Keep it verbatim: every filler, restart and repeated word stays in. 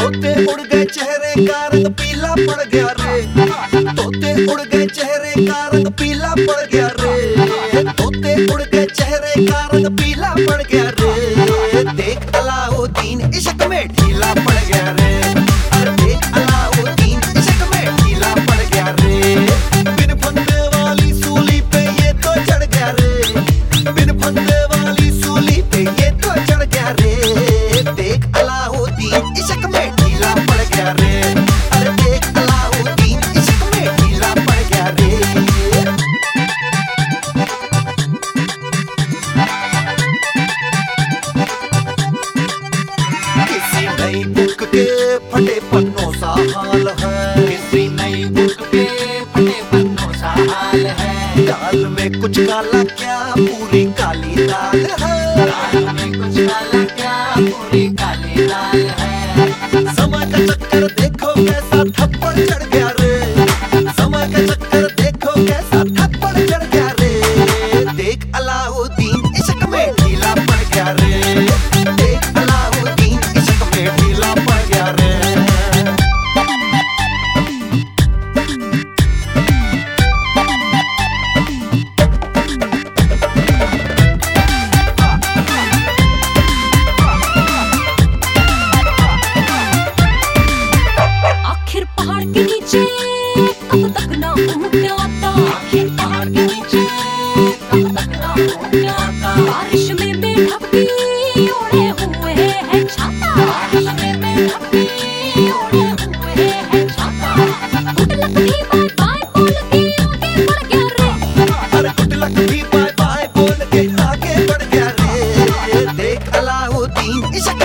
तोते उड़ गए चेहरे का रंग पीला पड़ गया रे। तोते उड़ गए चेहरे का रंग पीला पड़ गया रे। तोते उड़ गए चेहरे का रंग पीला पड़ गया रे। देख अलाउद्दीन इश्क में ढीला पड़ गया रे। अरे देख अलाउद्दीन इश्क में ढीला पड़ गया रे। बिन फंदे वाली सूली पे ये तो चढ़ गया रे। बिन फंदे वाली सूली पे ये तो चढ़ गया रे। देख अलाउद्दीन इश्क में ढीला पड़ गया रे। अरे देख अलाउद्दीन इश्क में ढीला पड़ गया रे। किसी नई बुक के फटे पन्नों सा हाल है। किसी नई बुक के फटे पन्नों सा हाल है। दाल में कुछ काला क्या पूरी काली दाल है। दाल में कुछ काला क्या पूरी काली दाल है। समय का चक्कर देखो कैसा थप्पड़ चढ़ गया रे। समय का चक्कर देखो कैसा थप्पड़ चढ़ गया रे। देख अलाउद्दीन इश्क में ढीला पड़ गया रे। देख अलाउद्दीन इश्क में ढीला पड़ गया रे। आखिर पहाड़ के नीचे कब तक ना ऊँट आता। आखिर पहाड़ के नीचे कब तक ना ऊँट आता। बारिश में बेढकी ओढ़े हुए है छाता। बारिश में बेढकी ओढ़े हुए है छाता। गुडलक भी बाय बाय बोल के आगे बढ़ गया रे। अरे गुड लक भी बाय बाय बोल के आगे बढ़ गया रे। देख अलाउद्दीन इश्क